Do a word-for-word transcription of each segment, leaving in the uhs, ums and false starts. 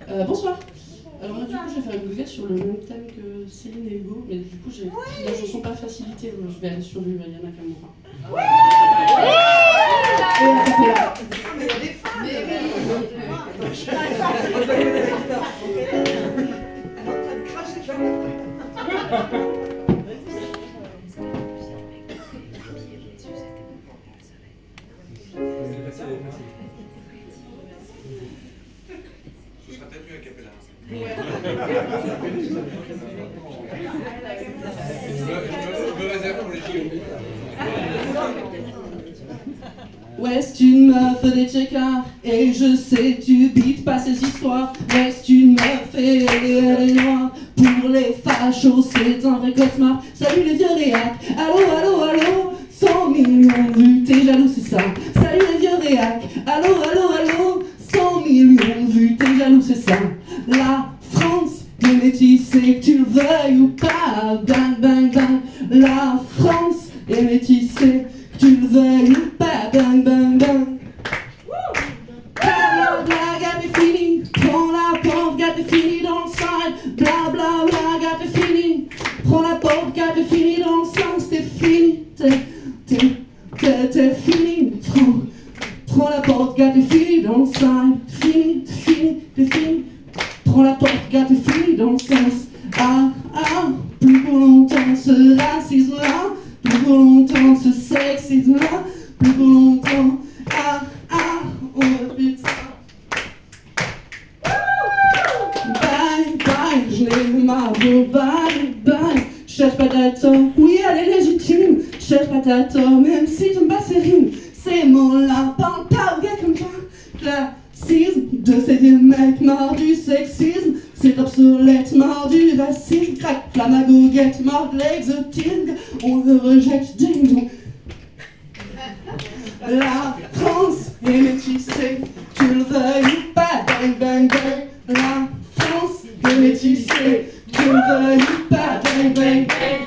Euh, bonsoir. Alors moi, du coup, je vais faire une goguette sur le même thème que Céline et Hugo, mais du coup, j'ai pris la chanson pas facilité, moi, je vais aller sur du Yana Kamura. Ouais. Mais il y a des femmes. Mais elle est en train de cracher sur le truc. Ce sera peut-être mieux à Capella. Je me réserve pour les J O. Ouais, c'est une meuf des checkers, et je sais, tu bites pas ces histoires. Ouais, c'est une meuf et elle est noire. Pour les fachos, c'est un vrai cauchemar. Salut les vieux réacs, allô, allô, allô. cent millions de vues, t'es jaloux, c'est ça. Salut les vieux réacs, allô, allô, allô. cent millions de vues, t'es jaloux, c'est ça. La France est métissée, que tu le veuilles ou pas. Bang, bang, bang. La France est métissée, que tu le veuilles ou pas. Bang, bang, bang. Bla, bla, bla, gars, t'es fini. Prends la porte, gars, t'es fini dans le side. Bla, bla, bla, gars, t'es fini. Prends la porte, gars, t'es fini dans le sens. T'es fini, t'es, t'es, t'es, t'es fini. Prends, prends la porte, gars, t'es fini dans le side. T'es fini, t'es fini, t'es fini. Prends la porte, gars, t'es fini dans le sens. Ah, ah, plus pour longtemps ce racisme-là. Plus pour longtemps ce sexisme-là. Plus pour longtemps, ah, ah, on répète ça. Bye, bye, je l'ai marre, bye, bye. Cherche pas d'attente, oui elle est légitime. Cherche pas d'attente, même si j'aime pas ses rimes. Ces mots-là parlent pas aux gars comme toi. Classisme, de ces vieux mecs marre du sexisme. C'est obsolète, marre du racisme. Crac, flamme à goguette, marre de l'exotisme. On le rejette, ding dong. La France est métissée, tu le veuilles ou pas. Bang, bang, bang. La France est métissée, tu le veuilles ou pas. Bang, bang, bang.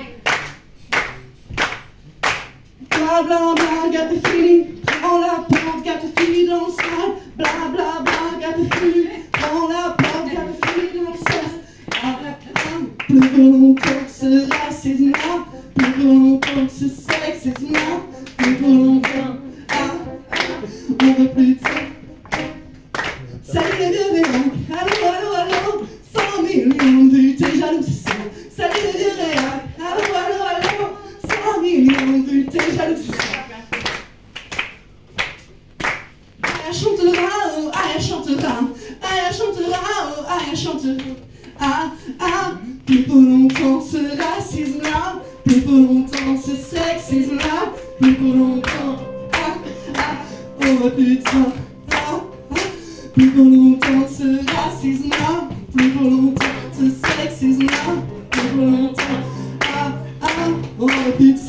Bla, bla, bla, gars, t'es fini. Prends la porte, gars, t'es fini dans le sale. Bla, bla, bla, gars, t'es fini. Prends la porte, gars, t'es fini dans le sale. Ah, ah, plus pour longtemps que ce racisme-là. Plus pour longtemps que ce sexisme-là. Plus pour longtemps. Ah, ah, on veut plus de ça. Salut les vieux réacs, allô, allô, allô. cent millions de vues, t'es jaloux, c'est ça. Salut les vieux réacs, allô, allô, allô. cent millions de vues, t'es jaloux, c'est ça. Ah, elle chantera, oh, ah, elle chantera. Ah, elle chantera, oh, ah, elle chantera. Ah, ah, plus pour longtemps ce racisme-là. Plus pour longtemps ce sexisme-là. Plus pour longtemps, ah, ah, on veut plus de ça. Ah, ah, plus pour longtemps ce racisme-là. Plus pour longtemps ce sexisme-là. Plus pour longtemps, ah, ah, on veut plus de ça.